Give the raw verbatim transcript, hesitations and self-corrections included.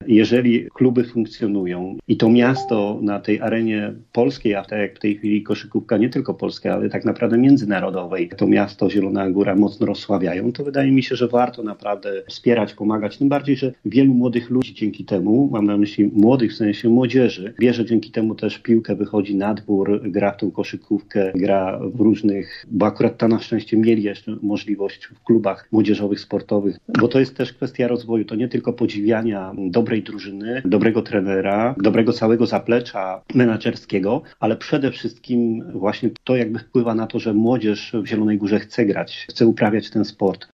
jeżeli kluby funkcjonują i to miasto na tej arenie polskiej, a tak jak w tej chwili koszykówka nie tylko polska, ale tak naprawdę międzynarodowej, to miasto Zielona Góra mocno rozsławiają, to wydaje mi się, że warto naprawdę wspierać, pomagać. Tym bardziej, że wielu młodych ludzi dzięki temu, mam na myśli młodych w sensie młodzieży, bierze dzięki temu też piłkę, wychodzi na dwór, gra w tą koszykówkę, gra w różnych, bo akurat ta na szczęście mieli jeszcze możliwość w klubach młodzieżowych, sportowych, bo to jest też kwestia rozwoju, to nie tylko podziwiania dobrej drużyny, dobrego trenera, dobrego całego zaplecza menadżerskiego, ale przede wszystkim właśnie to jakby wpływa na to, że młodzież w Zielonej Górze chce grać, chce uprawiać ten sport.